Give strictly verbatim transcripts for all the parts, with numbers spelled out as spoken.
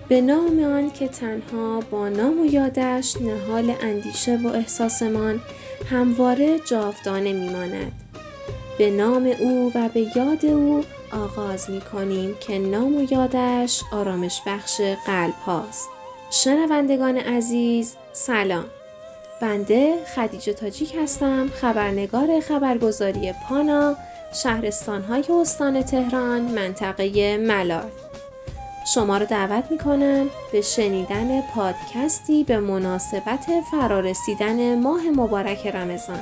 به نام آن که تنها با نام و یادش نهال اندیشه و احساسمان همواره جاودانه میماند. به نام او و به یاد او آغاز می کنیم که نام و یادش آرامش بخش قلب هاست. شنوندگان عزیز سلام. بنده خدیجه تاجیک هستم، خبرنگار خبرگزاری پانا، شهرستان‌های استان تهران، منطقه ملال. شما را دعوت می‌کنم به شنیدن پادکستی به مناسبت فرارسیدن ماه مبارک رمضان.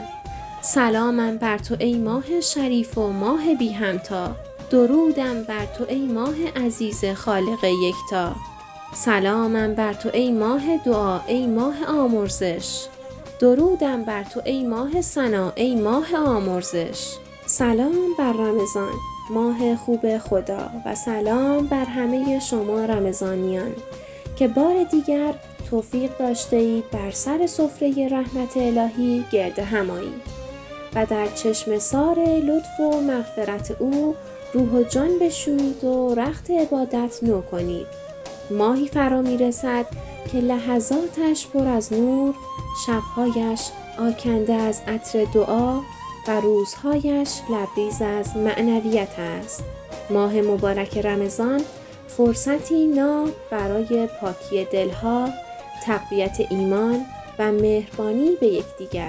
سلامم بر تو ای ماه شریف و ماه بی همتا، درودم بر تو ای ماه عزیز خالق یکتا. سلامم بر تو ای ماه دعا ای ماه آمرزش، درودم بر تو ای ماه ثنا ای ماه آمرزش. سلام بر رمضان، ماه خوب خدا، و سلام بر همه شما رمضانیان که بار دیگر توفیق داشته اید بر سر سفره رحمت الهی گرد هم آیید و در چشم سار لطف و مغفرت او روح و جان بشویید و رخت عبادت نو کنید. ماهی فرا می رسد که لحظاتش پر از نور، شبهایش آکنده از عطر دعا و روزهایش لبریز از معنویت است. ماه مبارک رمضان فرصتی ناب برای پاکی دلها، تقویت ایمان و مهربانی به یکدیگر.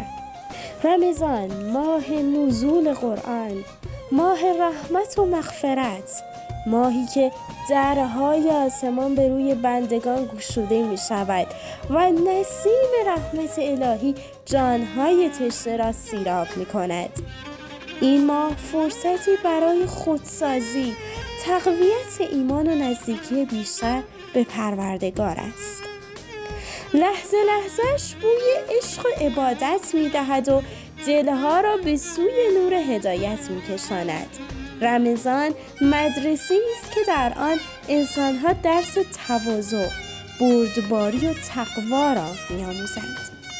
رمضان ماه نزول قرآن، ماه رحمت و مغفرت، ماهی که درهای آسمان به روی بندگان گشوده می شود و نسیم رحمت الهی جانهای تشنه را سیراب می کند. این ماه فرصتی برای خودسازی، تقویت ایمان و نزدیکی بیشتر به پروردگار است. لحظه لحظهش بوی عشق و عبادت می دهد و دلها را به سوی نور هدایت می کشاند. رمضان مدرسه است که در آن انسانها درس تواضع، بردباری و تقوا را می‌آموزند.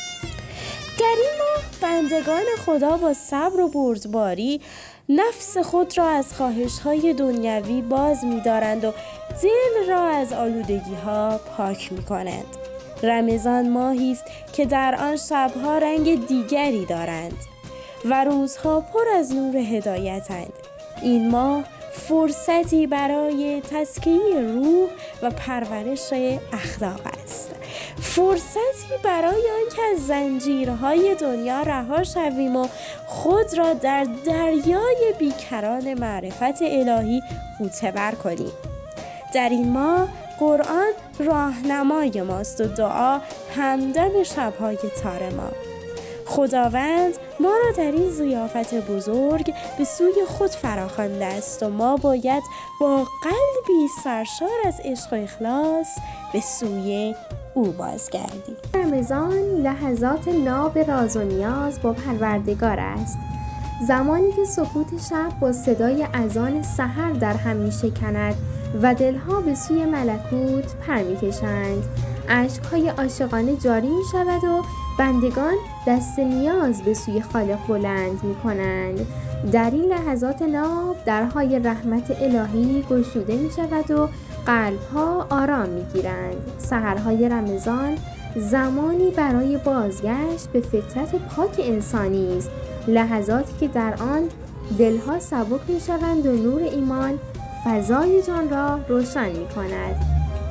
در این ماه بندگان خدا با صبر و بردباری نفس خود را از خواهش‌های دنیوی باز می‌دارند و دل را از آلودگی‌ها پاک می‌کنند. رمضان ماهی است که در آن شب‌ها رنگ دیگری دارند و روزها پر از نور هدایتند. این ماه فرصتی برای تزکیه روح و پرورش اخلاق است. فرصتی برای آنکه از زنجیرهای دنیا رها شویم و خود را در دریای بیکران معرفت الهی غوطه‌ور کنیم. در این ماه قرآن راهنمای ماست و دعا همدم شب‌های تار ما. خداوند ما را در این ضیافت بزرگ به سوی خود فراخوانده است و ما باید با قلبی سرشار از عشق و اخلاص به سوی او بازگردیم. رمضان لحظات ناب راز و نیاز با پروردگار است. زمانی که سکوت شب با صدای اذان سحر در هم می‌شکند و دلها به سوی ملکوت پر می‌کشند. اشک‌های عاشقانه جاری می‌شود و بندگان دست نیاز به سوی خالق بلند می‌کنند. در این لحظات ناب درهای رحمت الهی گشوده می‌شود و قلب‌ها آرام می‌گیرند. سحرهای رمضان زمانی برای بازگشت به فطرت پاک انسانی است، لحظاتی که در آن دلها سبک می‌شوند و نور ایمان فضای جان را روشن می‌کند.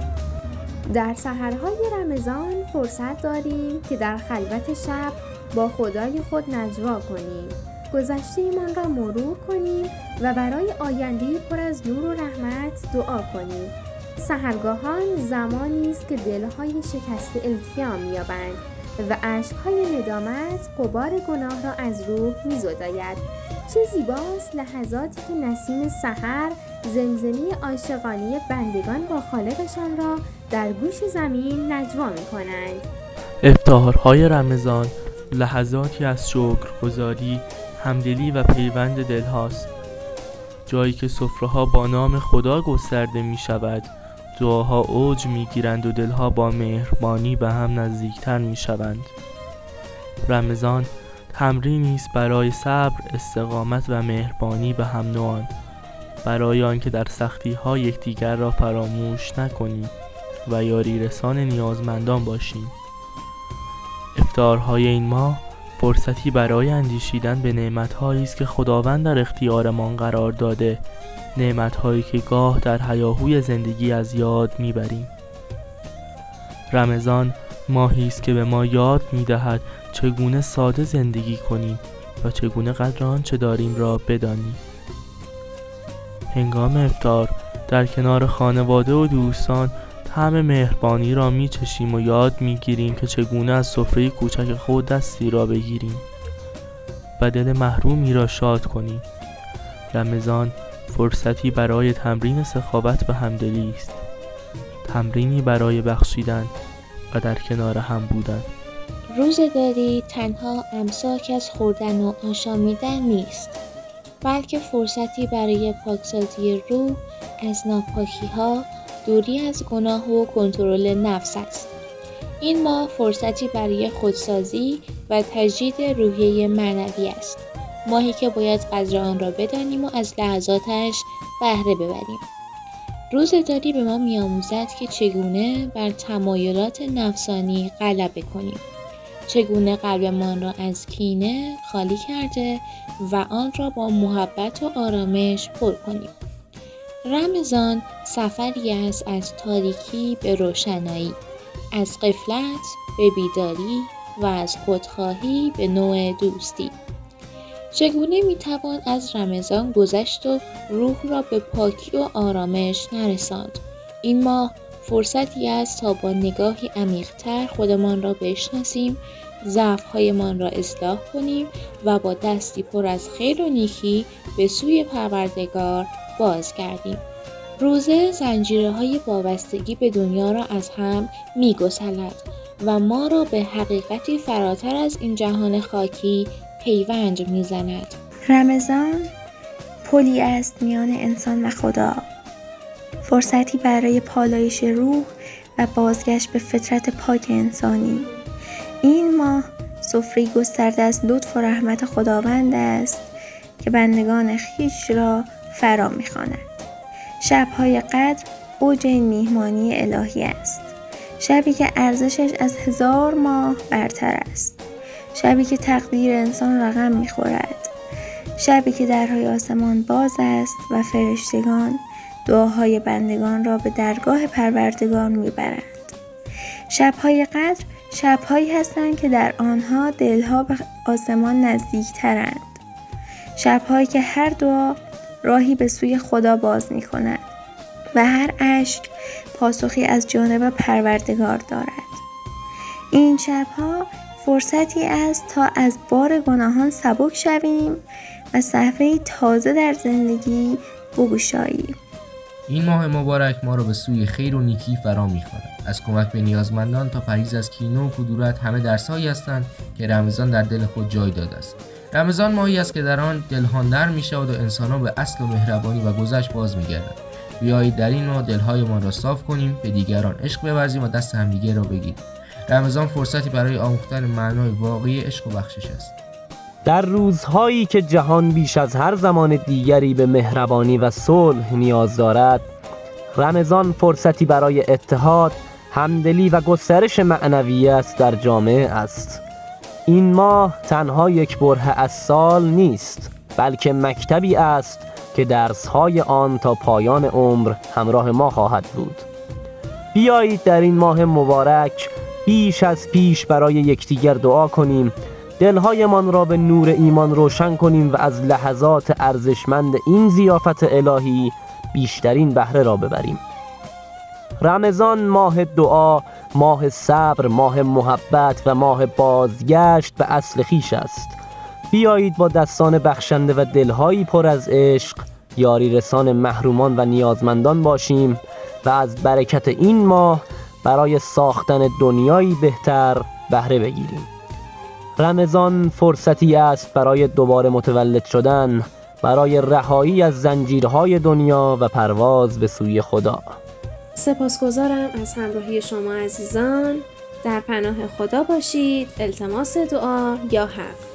در سحرهای رمضان فرصت داریم که در خلوت شب با خدای خود نجوا کنیم، گذشته ایمان را مرور کنیم و برای آینده‌ای پر از نور و رحمت دعا کنیم. سحرگاهان زمانی است که دلهای شکسته التیام می‌یابند و اشک‌های ندامت غبار گناه را از روح می‌زداید. چه زیباست لحظاتی که نسیم سحر زمزمه عاشقانه بندگان با خالقشان را در گوش زمین نجوا می‌کنند. افطارهای رمضان لحظاتی از شکرگزاری، همدلی و پیوند دلهاست. جایی که سفره‌ها با نام خدا گسترده می‌شود، دعاها اوج می‌گیرند و دلها با مهربانی به هم نزدیکتر می‌شوند. رمضان تمرینی است برای صبر، استقامت و مهربانی به هم نوعان، برای آنکه در سختی‌ها یکدیگر را فراموش نکنیم و یاری رسان نیازمندان باشیم. افطارهای این ماه فرصتی برای اندیشیدن به نعمت‌هایی است که خداوند در اختیارمان قرار داده، نعمت‌هایی که گاه در هیاهوی زندگی از یاد می‌بریم. رمضان ماهی است که به ما یاد می‌دهد چگونه ساده زندگی کنیم و چگونه قدر آنچه داریم را بدانیم. هنگام افطار در کنار خانواده و دوستان طعم مهربانی را می‌چشیم و یاد می‌گیریم که چگونه از سفره کوچک خود دستی را بگیریم و دل محرومی را شاد کنیم. رمضان فرصتی برای تمرین سخاوت و همدلی است، تمرینی برای بخشیدن و در کنار هم بودن. روزه‌داری تنها امساک از خوردن و آشامیدن نیست، بلکه فرصتی برای پاکسازی روح از ناپاکی‌ها، دوری از گناه و کنترل نفس است. این ماه فرصتی برای خودسازی و تجدید روحیه معنوی است. ماهی که باید قدر آن را بدانیم و از لحظاتش بهره ببریم. روزه‌داری به ما می‌آموزد که چگونه بر تمایلات نفسانی غلبه کنیم، چگونه قلبمان را از کینه خالی کرده و آن را با محبت و آرامش پر کنیم. رمضان سفری است از تاریکی به روشنایی، از غفلت به بیداری و از خودخواهی به نوع دوستی. چگونه میتوان از رمضان گذشت و روح را به پاکی و آرامش نرساند؟ این ماه فرصتی است تا با نگاهی عمیق‌تر خودمان را بشناسیم، ضعف‌هایمان را اصلاح کنیم و با دستی پر از خیر و نیکی به سوی پروردگار بازگردیم. روزه زنجیره‌های وابستگی به دنیا را از هم می‌گسلد و ما را به حقیقتی فراتر از این جهان خاکی پیوند می‌زند. رمضان پلی است میان انسان و خدا، فرصتی برای پالایش روح و بازگشت به فطرت پاک انسانی. این ماه سفره‌ای گسترده از لطف و رحمت خداوند است که بندگان خویش را فرا می‌خواند. شب‌های قدر اوج این میهمانی الهی است، شبی که ارزشش از هزار ماه برتر است، شبی که تقدیر انسان رقم می‌خورد، شبی که درهای آسمان باز است و فرشتگان دعاهای بندگان را به درگاه پروردگار می‌برند. شب‌های قدر شب‌هایی هستند که در آنها دلها به آسمان نزدیک‌ترند، شب‌هایی که هر دعا راهی به سوی خدا باز می‌کند و هر اشک پاسخی از جانب پروردگار دارد. این شب‌ها فرصتی است تا از بار گناهان سبک شویم و صفحه‌ای تازه در زندگی بگشاییم. این ماه مبارک ما را به سوی خیر و نیکی فرا می‌خواند. از کمک به نیازمندان تا پرهیز از کینه و کدورت همه درس‌هایی هستند که رمضان در دل خود جای داده است. رمضان ماهی است که در آن دلها نرم می‌شود و انسان‌ها به اصل و مهربانی و گذشت باز می‌گردند. بیایید در این ماه دل‌هایمان را صاف کنیم، به دیگران عشق بورزیم و دست همدیگر را بگیریم. رمضان فرصتی برای آموختن معنای واقعی عشق و بخشش است. در روزهایی که جهان بیش از هر زمان دیگری به مهربانی و صلح نیاز دارد، رمضان فرصتی برای اتحاد، همدلی و گسترش معنویت در جامعه است. این ماه تنها یک برهه از سال نیست، بلکه مکتبی است که درس‌های آن تا پایان عمر همراه ما خواهد بود. بیایید در این ماه مبارک بیش از پیش برای یکدیگر دعا کنیم، دلهایمان را به نور ایمان روشن کنیم و از لحظات ارزشمند این ضیافت الهی بیشترین بهره را ببریم. رمضان ماه دعا، ماه صبر، ماه محبت و ماه بازگشت به اصل خویش است. بیایید با دستان بخشنده و دلهایی پر از عشق یاری رسان محرومان و نیازمندان باشیم و از برکت این ماه برای ساختن دنیایی بهتر بهره بگیریم. رمضان فرصتی است برای دوباره متولد شدن، برای رهایی از زنجیرهای دنیا و پرواز به سوی خدا. سپاسگزارم از همراهی شما عزیزان. در پناه خدا باشید. التماس دعا یا حق.